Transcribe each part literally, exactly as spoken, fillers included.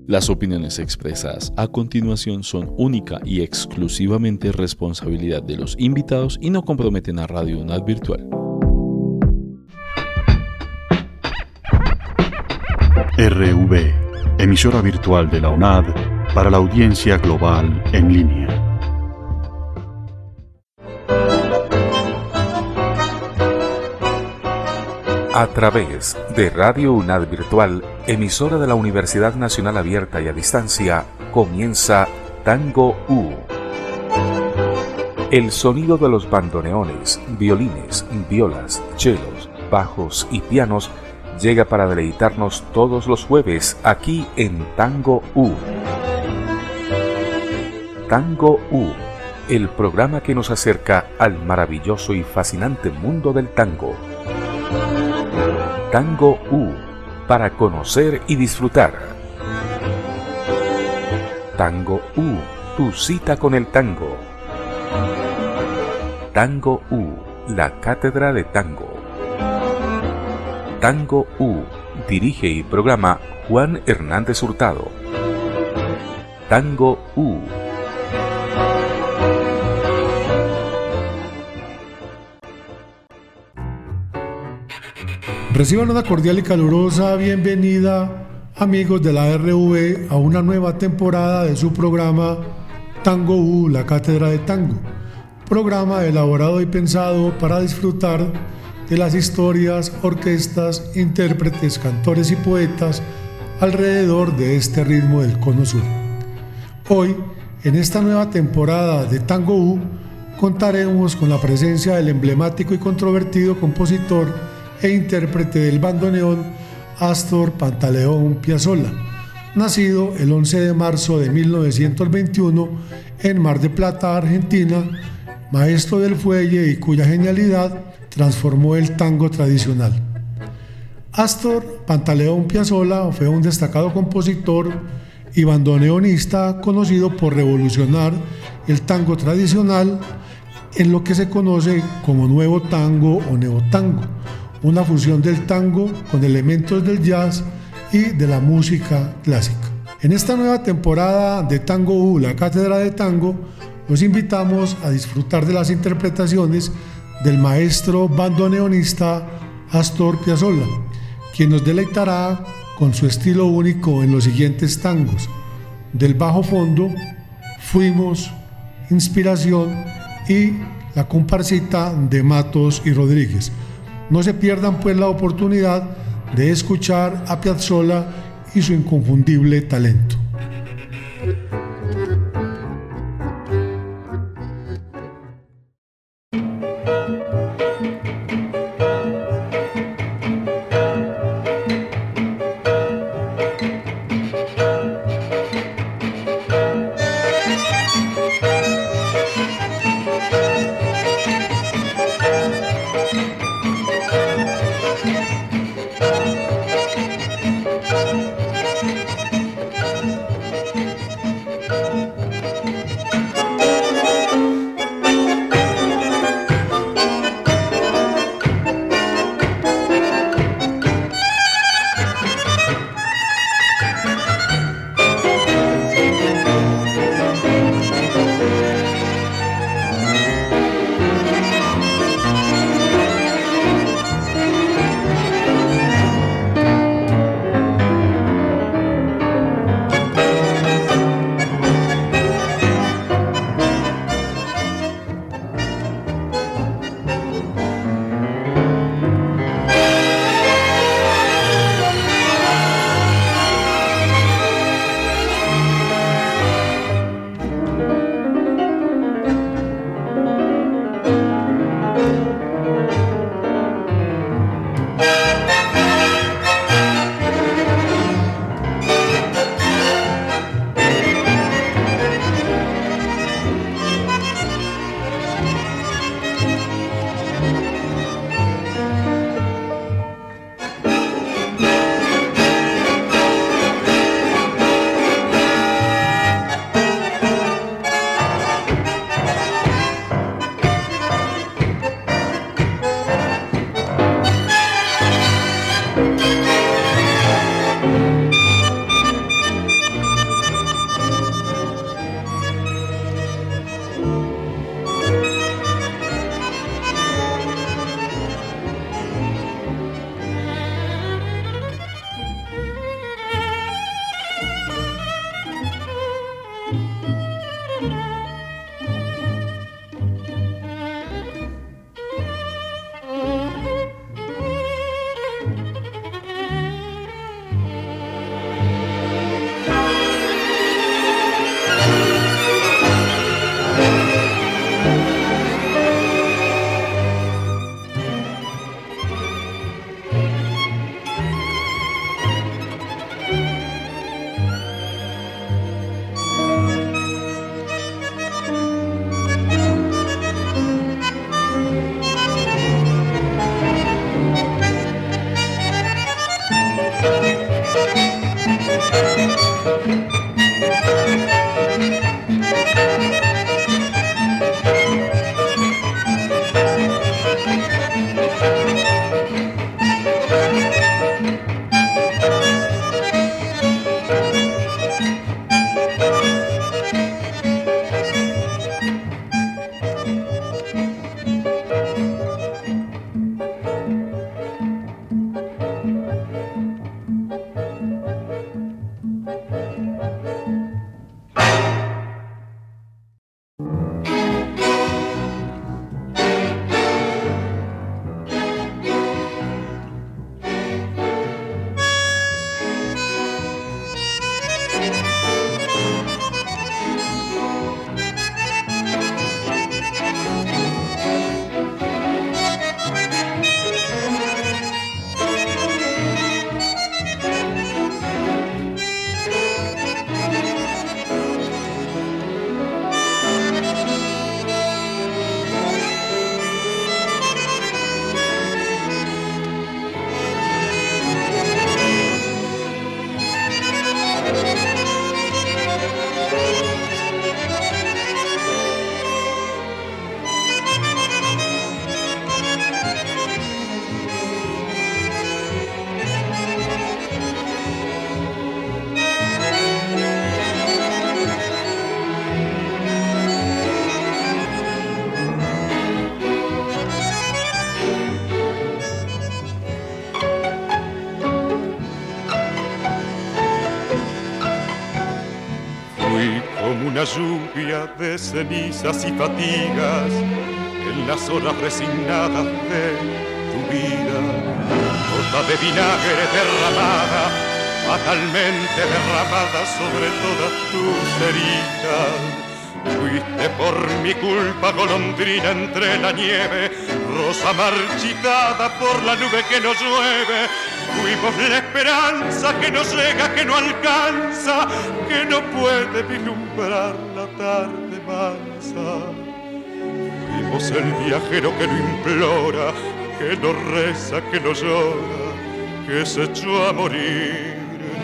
Las opiniones expresadas a continuación son única y exclusivamente responsabilidad de los invitados y no comprometen a Radio UNAD Virtual. R V, emisora virtual de la UNAD para la audiencia global en línea. A través de Radio UNAD Virtual, emisora de la Universidad Nacional Abierta y a Distancia, comienza Tango U. El sonido de los bandoneones, violines, violas, chelos, bajos y pianos llega para deleitarnos todos los jueves aquí en Tango U. Tango U, el programa que nos acerca al maravilloso y fascinante mundo del tango. Tango U, para conocer y disfrutar. Tango U, tu cita con el tango. Tango U, la cátedra de tango. Tango U, dirige y programa Juan Hernández Hurtado. Tango U. Reciban una cordial y calurosa bienvenida, amigos de la R V, a una nueva temporada de su programa Tango U, la cátedra de tango. Programa elaborado y pensado para disfrutar de las historias, orquestas, intérpretes, cantores y poetas alrededor de este ritmo del Cono Sur. Hoy, en esta nueva temporada de Tango U, contaremos con la presencia del emblemático y controvertido compositor e intérprete del bandoneón Astor Pantaleón Piazzolla, nacido el once de marzo de mil novecientos veintiuno en Mar del Plata, Argentina, maestro del fuelle y cuya genialidad transformó el tango tradicional. Astor Pantaleón Piazzolla fue un destacado compositor y bandoneonista conocido por revolucionar el tango tradicional en lo que se conoce como nuevo tango o neotango, una fusión del tango con elementos del jazz y de la música clásica. En esta nueva temporada de Tango U, la cátedra de tango, los invitamos a disfrutar de las interpretaciones del maestro bandoneonista Astor Piazzolla, quien nos deleitará con su estilo único en los siguientes tangos: Del bajo fondo, Fuimos, Inspiración y La comparsita de Matos y Rodríguez. No se pierdan pues la oportunidad de escuchar a Piazzolla y su inconfundible talento. una lluvia de cenizas y fatigas en las horas resignadas de tu vida. Gota de vinagre derramada, fatalmente derramada sobre todas tus heridas. Fuiste por mi culpa golondrina entre la nieve, rosa marchitada por la nube que no llueve. Fuimos la esperanza que no llega, que no alcanza, que no puede vislumbrar la tarde mansa. Fuimos el viajero que no implora, que no reza, que no llora, que se echó a morir.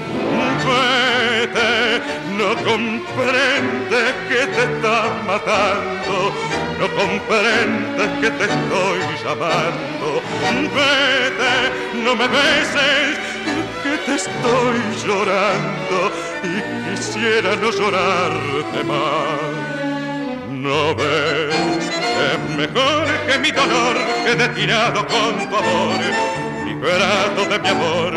Vete, no comprendes que te estás matando, no comprendes que te estoy llamando. Vete, no me beses, que te estoy llorando y quisiera no llorarte más. No ves, es mejor que mi dolor quede tirado con tu amor, liberado de mi amor.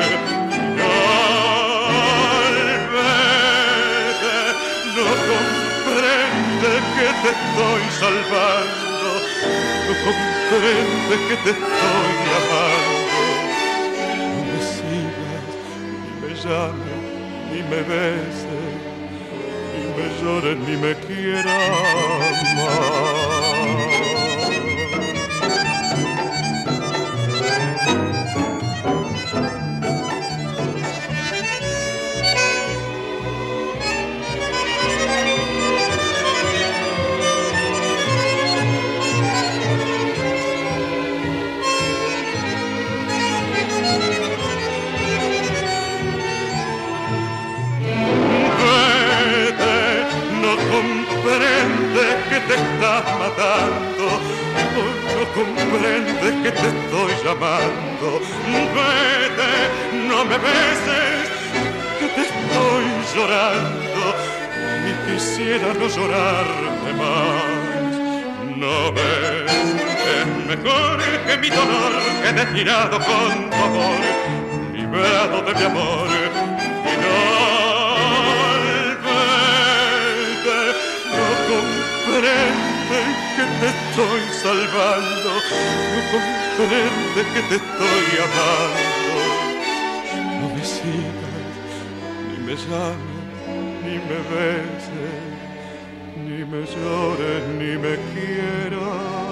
No comprendes que te estoy salvando, no comprendes que te estoy amando. No me sigas, ni me llames, ni me beses, ni me llores, ni me quieras más. Que te estás matando, oh, no comprendes que te estoy llamando. Vete, no me beses, que te estoy llorando y quisiera no llorarte más. No ves, es mejor que mi dolor quede tirado con tu amor, liberado de mi amor. Y no comprendes que te estoy salvando, no comprendes que te estoy amando. No me sigas, ni me llames, ni me beses, ni me llores, ni me quieras.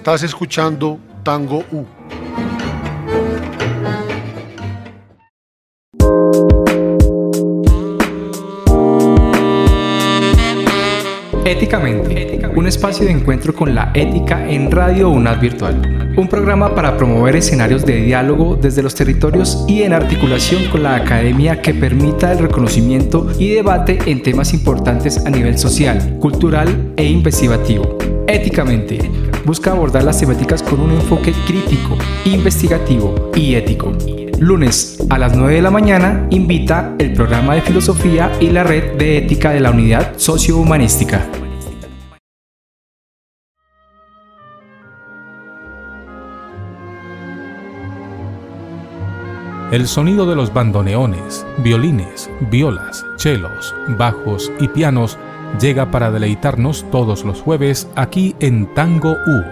Estás escuchando Tango U. Éticamente, un espacio de encuentro con la ética en Radio UNAD Virtual. Un programa para promover escenarios de diálogo desde los territorios y en articulación con la academia que permita el reconocimiento y debate en temas importantes a nivel social, cultural e investigativo. Éticamente, busca abordar las temáticas con un enfoque crítico, investigativo y ético. Lunes a las nueve de la mañana invita el programa de filosofía y la red de ética de la unidad sociohumanística. El sonido de los bandoneones, violines, violas, chelos, bajos y pianos llega para deleitarnos todos los jueves aquí en Tango U.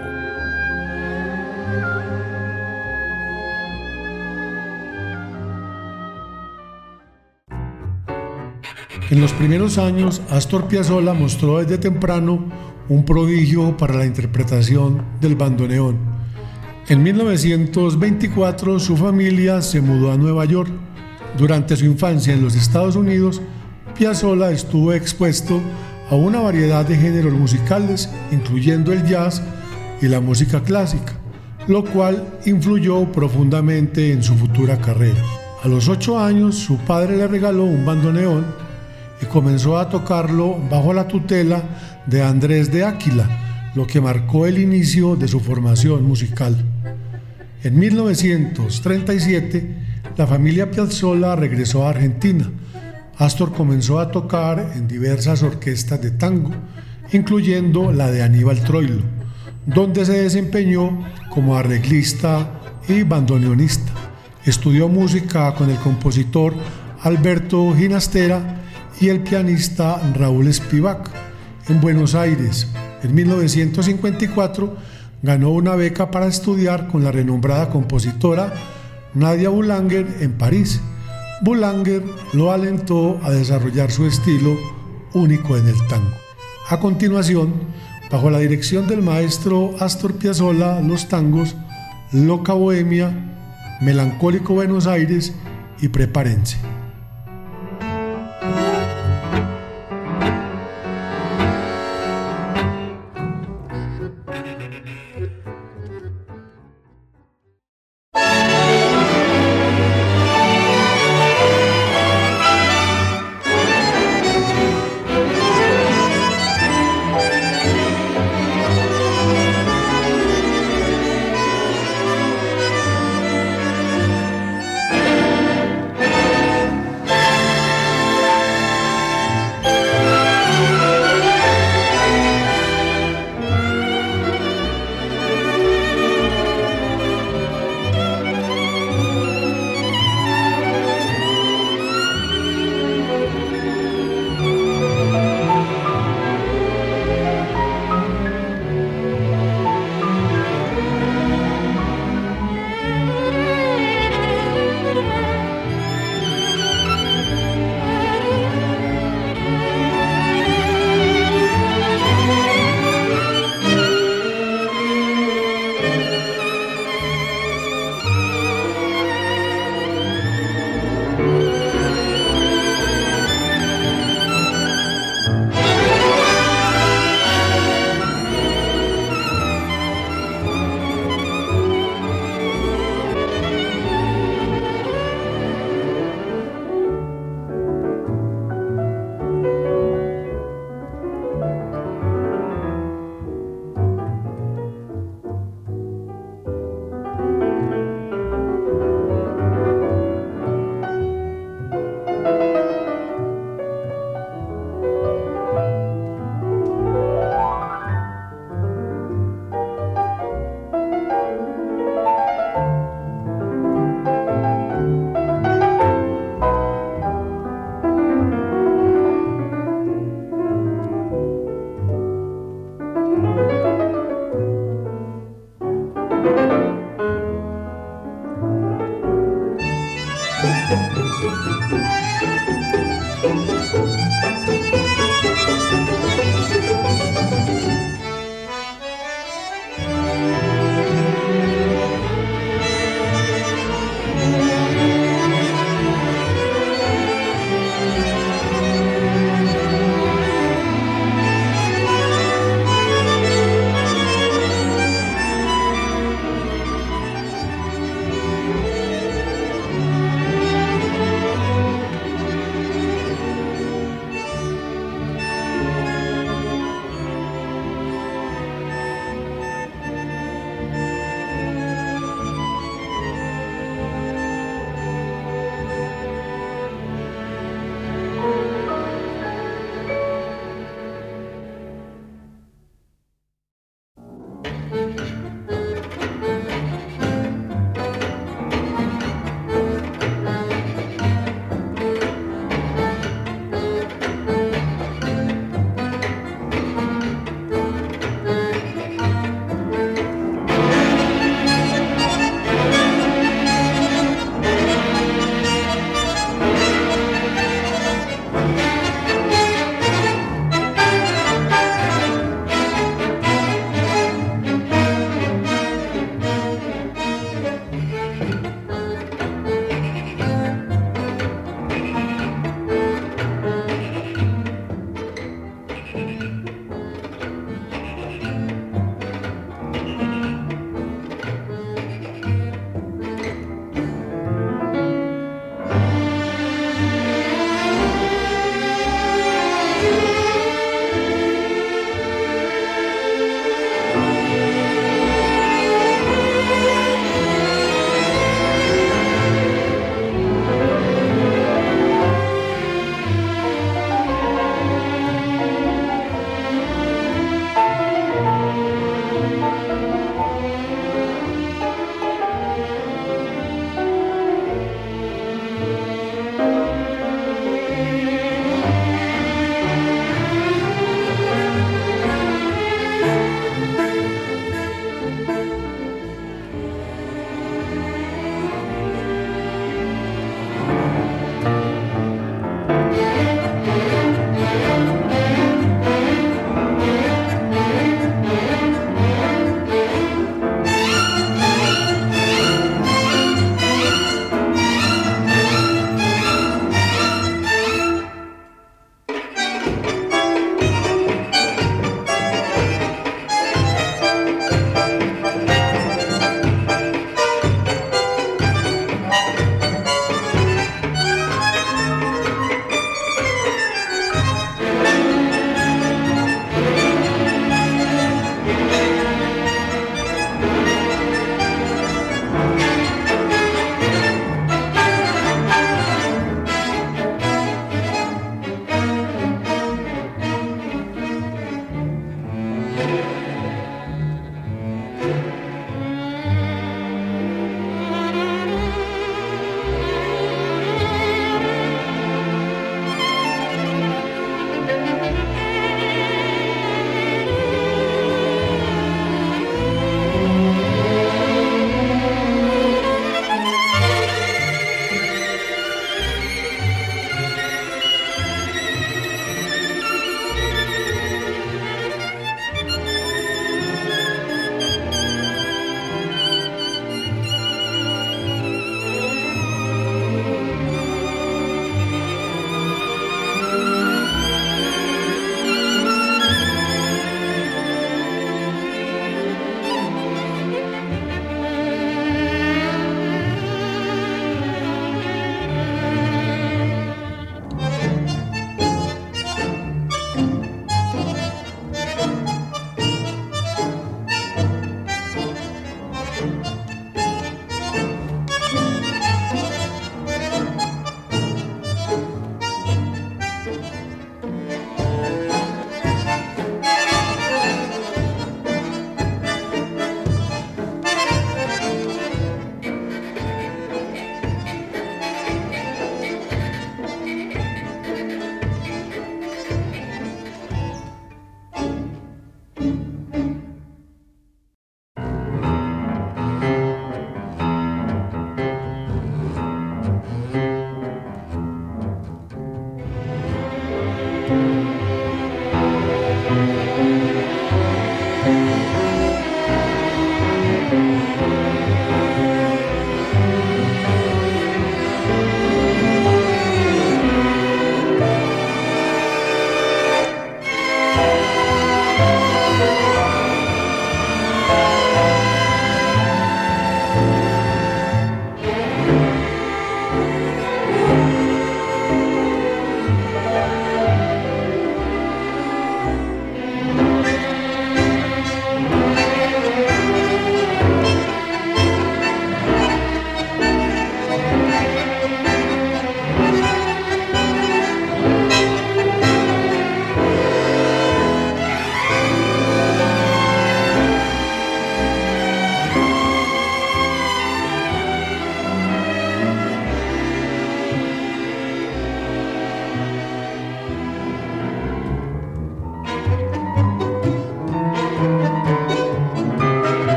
En los primeros años, Astor Piazzolla mostró desde temprano un prodigio para la interpretación del bandoneón. En mil novecientos veinticuatro, su familia se mudó a Nueva York. Durante su infancia en los Estados Unidos, Piazzolla estuvo expuesto a una variedad de géneros musicales, incluyendo el jazz y la música clásica, lo cual influyó profundamente en su futura carrera. A los ocho años, su padre le regaló un bandoneón y comenzó a tocarlo bajo la tutela de Andrés de Áquila, lo que marcó el inicio de su formación musical. En mil novecientos treinta y siete, la familia Piazzolla regresó a Argentina. Astor comenzó a tocar en diversas orquestas de tango, incluyendo la de Aníbal Troilo, donde se desempeñó como arreglista y bandoneonista. Estudió música con el compositor Alberto Ginastera y el pianista Raúl Spivak en Buenos Aires. En mil novecientos cincuenta y cuatro ganó una beca para estudiar con la renombrada compositora Nadia Boulanger en París. Boulanger lo alentó a desarrollar su estilo único en el tango. A continuación, bajo la dirección del maestro Astor Piazzolla, los tangos Loca Bohemia, Melancólico Buenos Aires y Prepárense.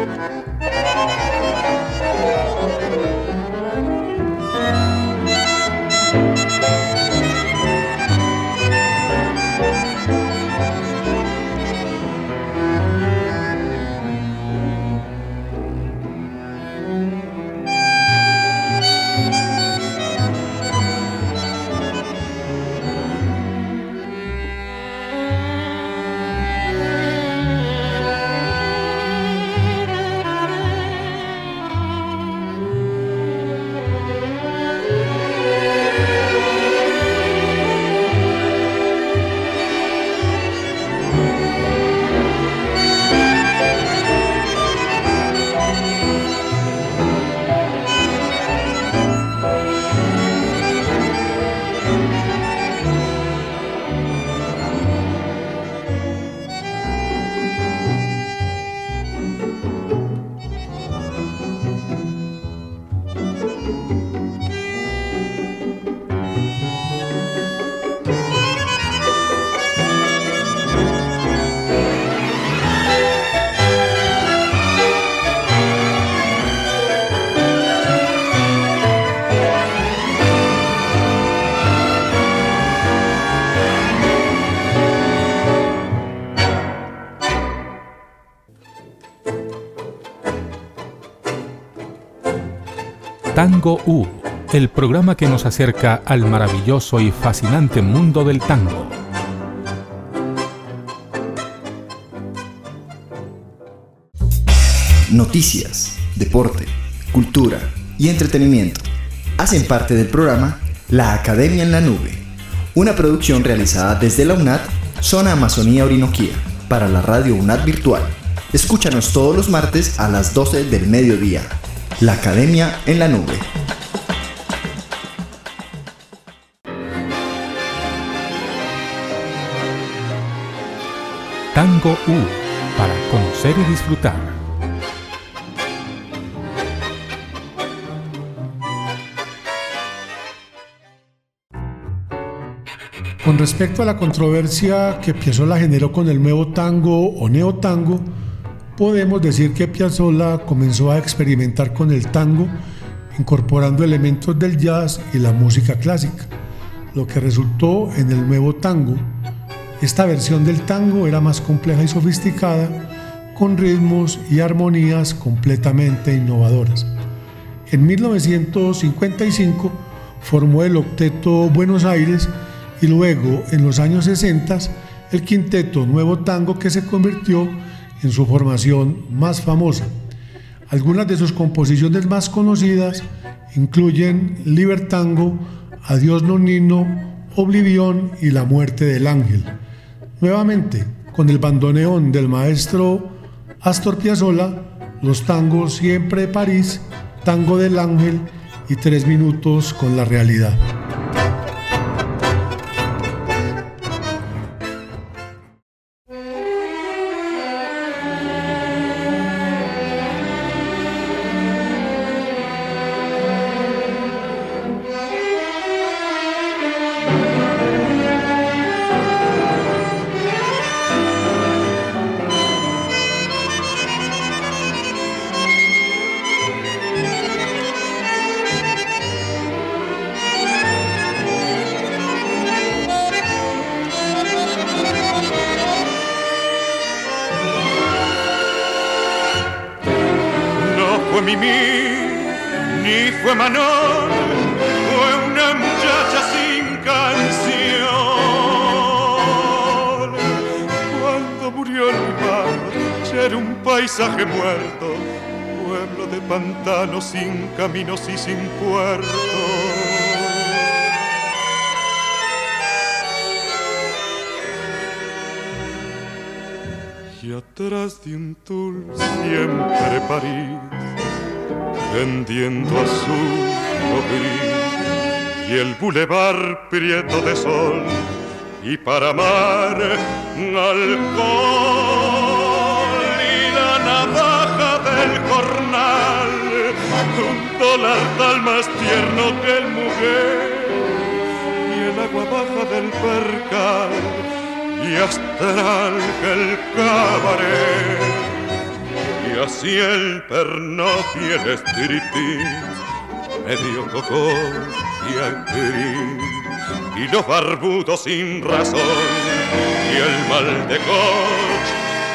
Tango U, el programa que nos acerca al maravilloso y fascinante mundo del tango. Noticias, deporte, cultura y entretenimiento hacen parte del programa La Academia en la Nube, una producción realizada desde la UNAD, Zona Amazonía Orinoquía, para la radio UNAD Virtual. Escúchanos todos los martes a las doce del mediodía. La Academia en la Nube. Tango U, para conocer y disfrutar. Con respecto a la controversia que Piazzolla generó con el nuevo tango o neotango, podemos decir que Piazzolla comenzó a experimentar con el tango, incorporando elementos del jazz y la música clásica, lo que resultó en el nuevo tango. Esta versión del tango era más compleja y sofisticada, con ritmos y armonías completamente innovadoras. En mil novecientos cincuenta y cinco formó el Octeto Buenos Aires y luego, en los años sesenta, el Quinteto Nuevo Tango, que se convirtió en su formación más famosa. Algunas de sus composiciones más conocidas incluyen Libertango, Adiós Nonino, Oblivión y La Muerte del Ángel. Nuevamente, con el bandoneón del maestro Astor Piazzolla, los tangos Siempre de París, Tango del Ángel y Tres Minutos con la Realidad. Ni fue Manon, fue una muchacha sin canción. Cuando murió el mar, ya era un paisaje muerto, pueblo de pantanos sin caminos y sin puertos. Y atrás de un tul siempre París, vendiendo azul o gris, y el bulevar prieto de sol, y para amar alcohol, y la navaja del jornal, un dólar tal más tierno que el mujer, y el agua baja del percal, y astral que el cabaret. Y Y así el Pernod y el striptease, medio cocó y actriz, y los barbudos sin razón, y el mal de coche,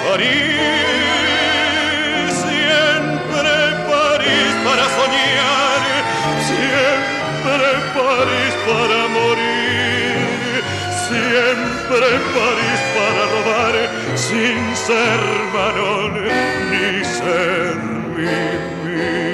París, siempre París para soñar, siempre París para morir, siempre París para robar, sin ser varón ni ser vivir.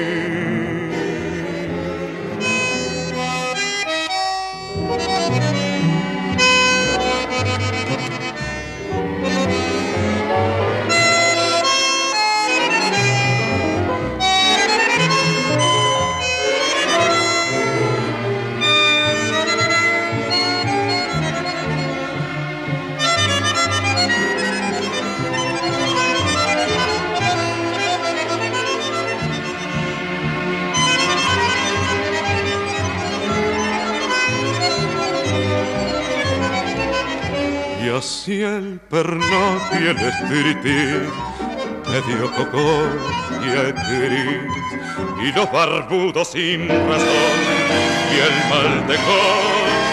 Así el Pernod y el striptease, medio cocó y actriz, y los barbudos sin razón, y el mal de coche,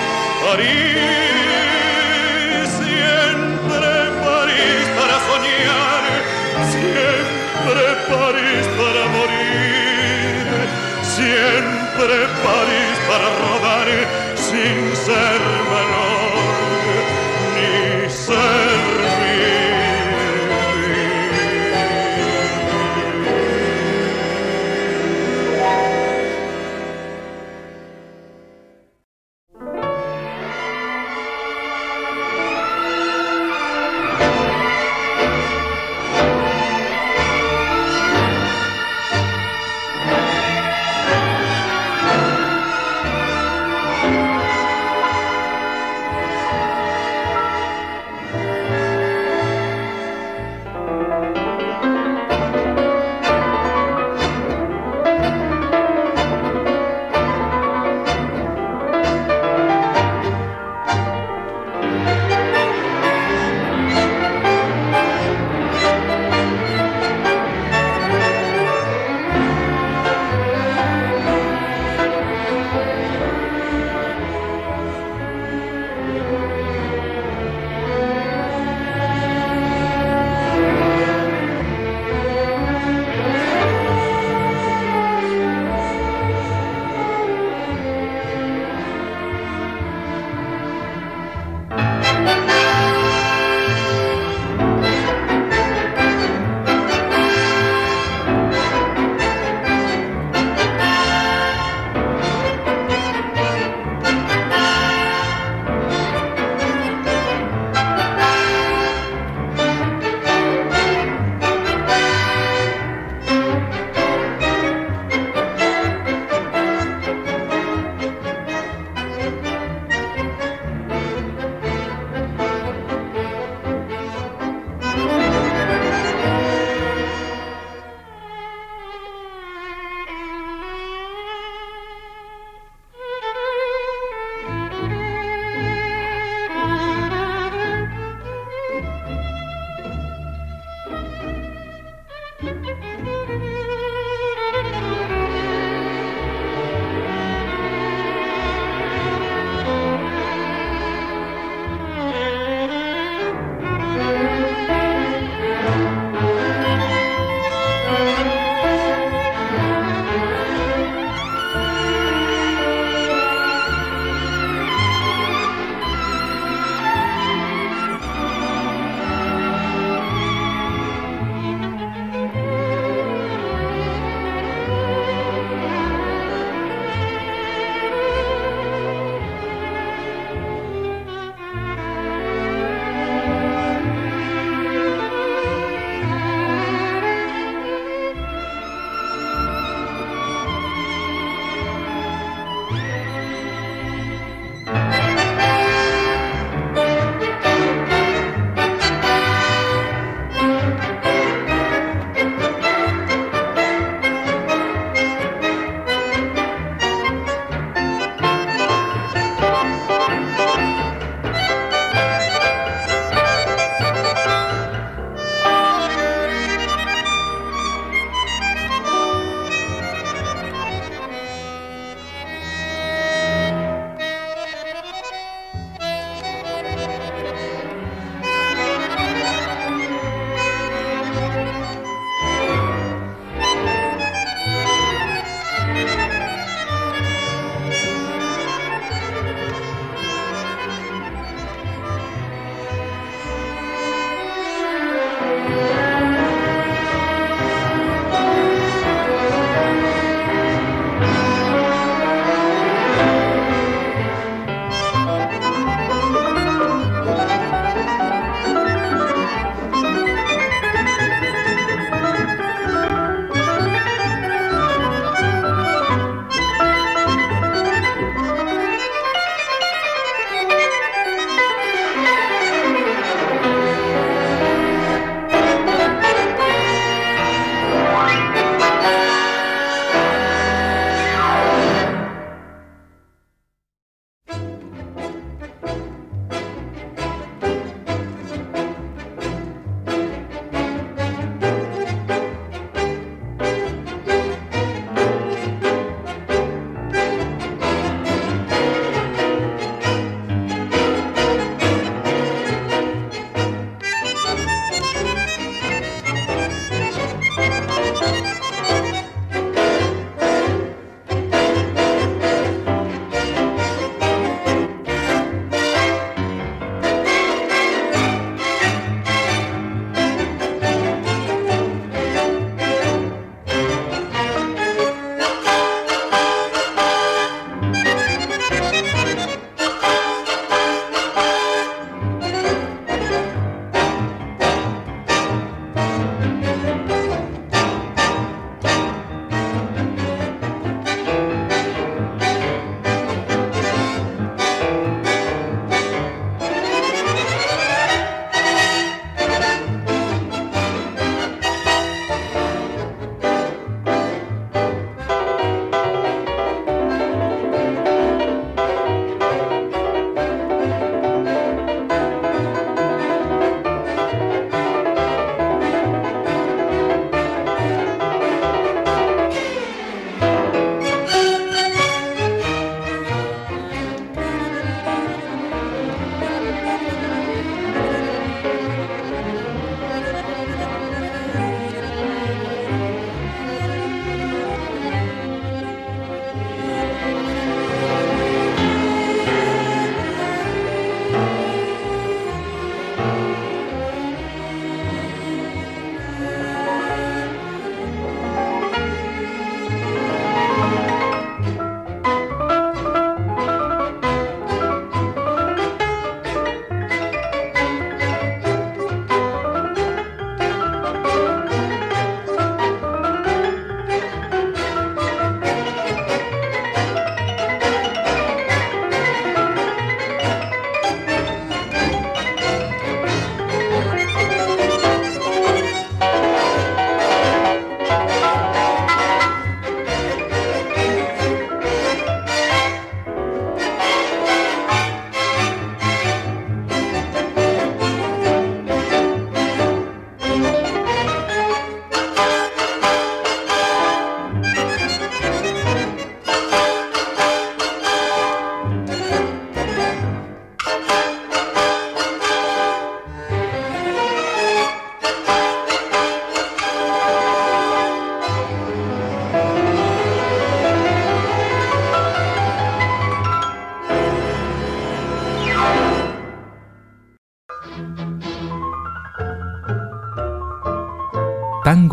París, siempre París para soñar, siempre París para morir, siempre París para rodar, sin ser menor ni ser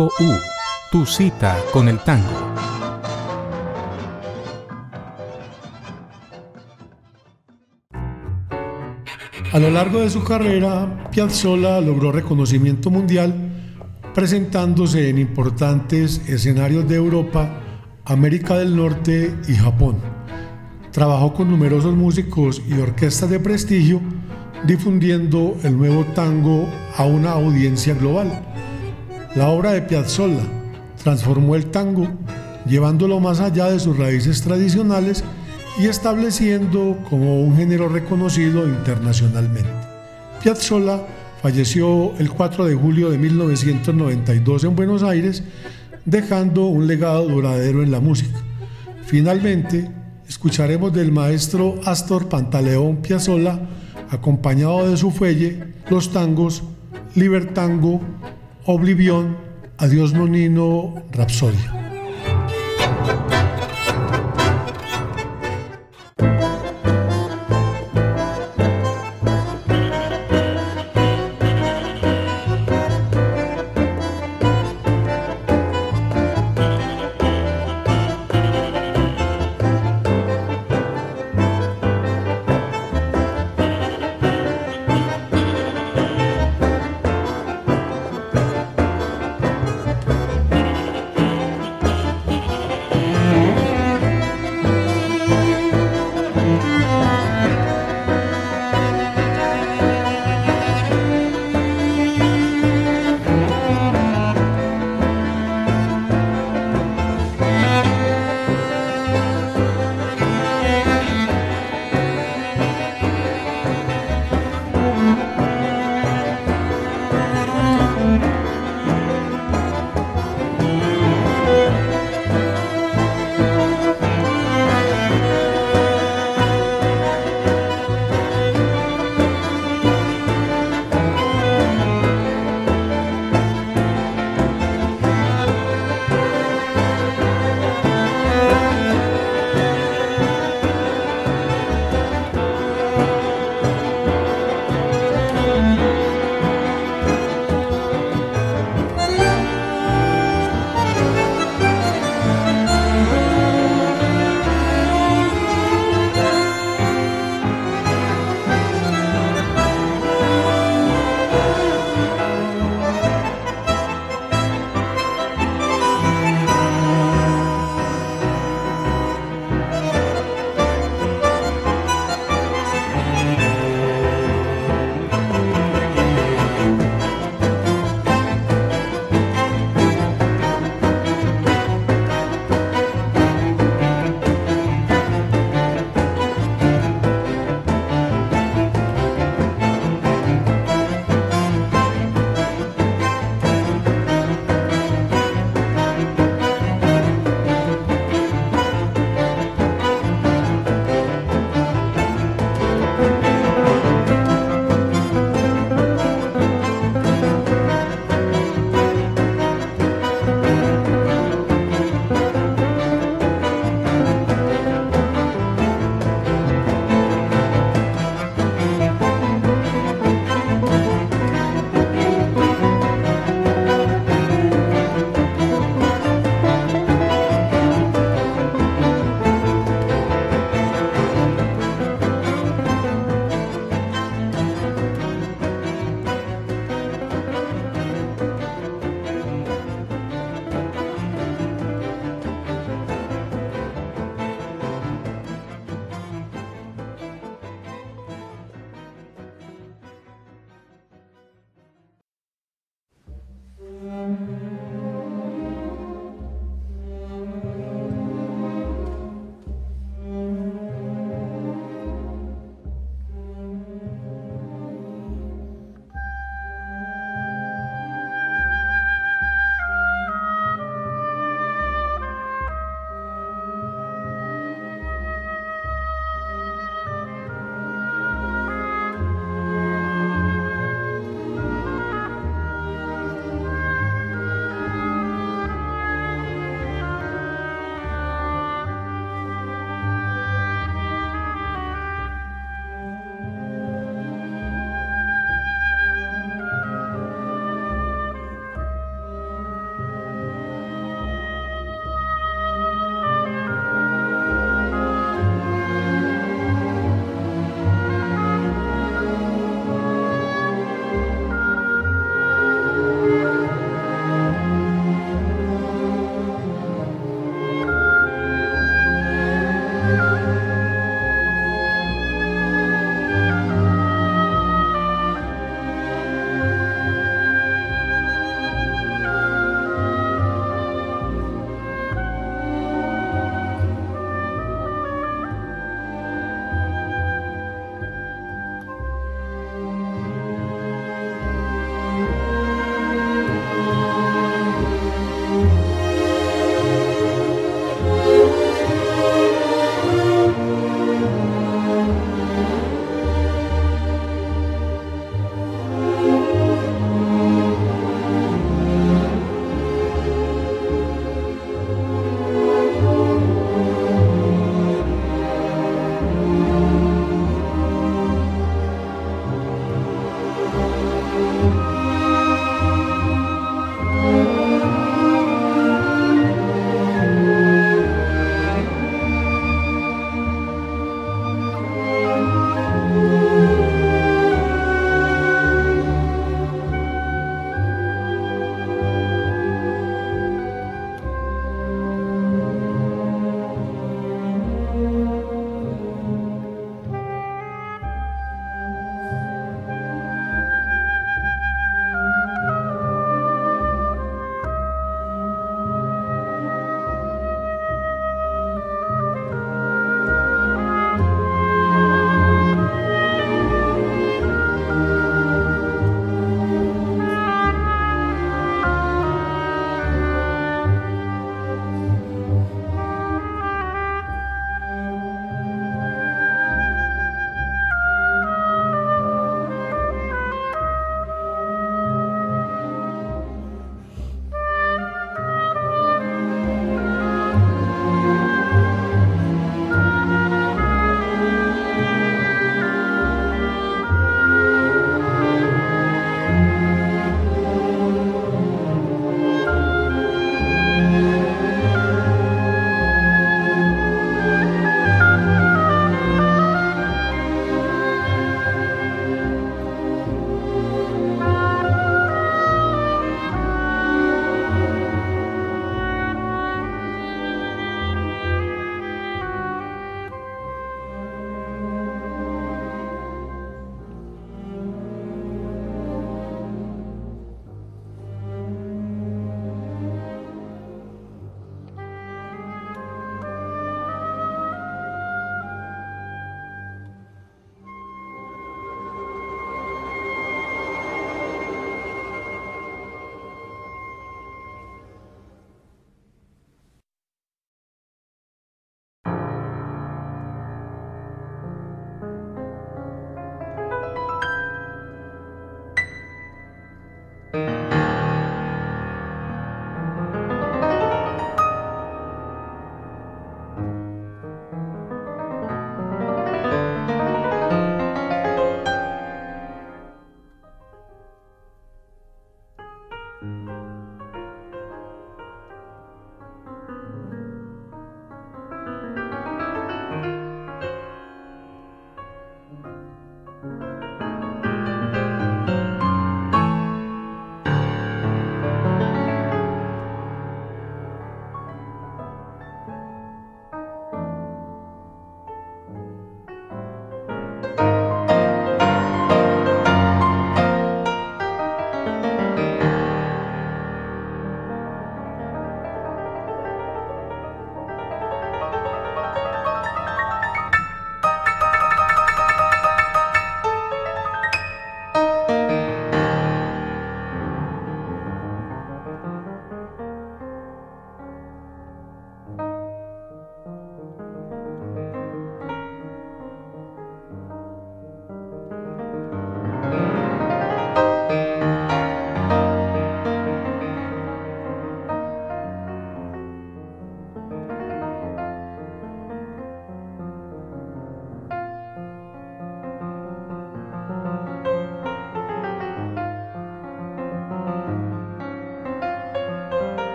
Tango U, tu cita con el tango. A lo largo de su carrera, Piazzolla logró reconocimiento mundial presentándose en importantes escenarios de Europa, América del Norte y Japón. Trabajó con numerosos músicos y orquestas de prestigio, difundiendo el nuevo tango a una audiencia global. La obra de Piazzolla transformó el tango, llevándolo más allá de sus raíces tradicionales y estableciendo como un género reconocido internacionalmente. Piazzolla falleció el cuatro de julio de mil novecientos noventa y dos en Buenos Aires, dejando un legado duradero en la música. Finalmente, escucharemos del maestro Astor Pantaleón Piazzolla, acompañado de su fuelle, los tangos Libertango, Oblivión, Adiós Nonino, Rapsodia.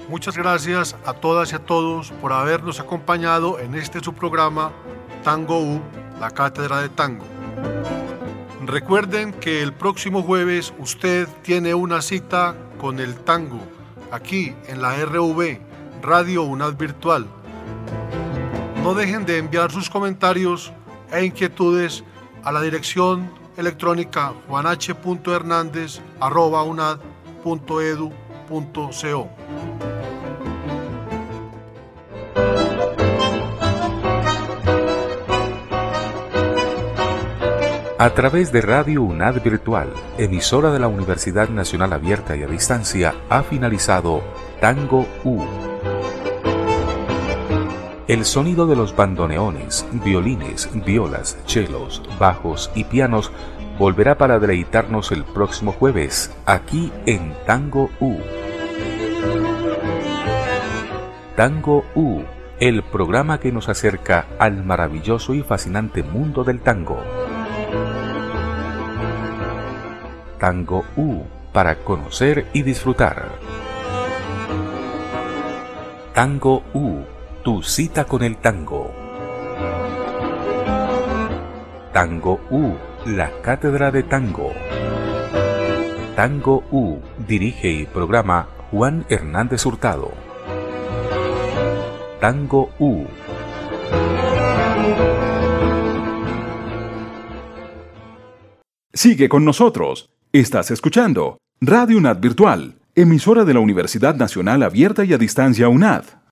Muchas gracias a todas y a todos por habernos acompañado en este su programa Tango U, la Cátedra de Tango. Recuerden que el próximo jueves usted tiene una cita con el tango aquí en la R V, Radio UNAD Virtual. No dejen de enviar sus comentarios e inquietudes a la dirección electrónica juanh punto hernandez arroba unad punto edu punto co. A través de Radio UNAD Virtual, emisora de la Universidad Nacional Abierta y a Distancia, ha finalizado Tango U. El sonido de los bandoneones, violines, violas, chelos, bajos y pianos volverá para deleitarnos el próximo jueves, aquí en Tango U. Tango U, el programa que nos acerca al maravilloso y fascinante mundo del tango. Tango U, para conocer y disfrutar. Tango U, tu cita con el tango. Tango U, la Cátedra de Tango. Tango U, dirige y programa Juan Hernández Hurtado. Tango U. Sigue con nosotros. Estás escuchando Radio UNAD Virtual, emisora de la Universidad Nacional Abierta y a Distancia UNAD.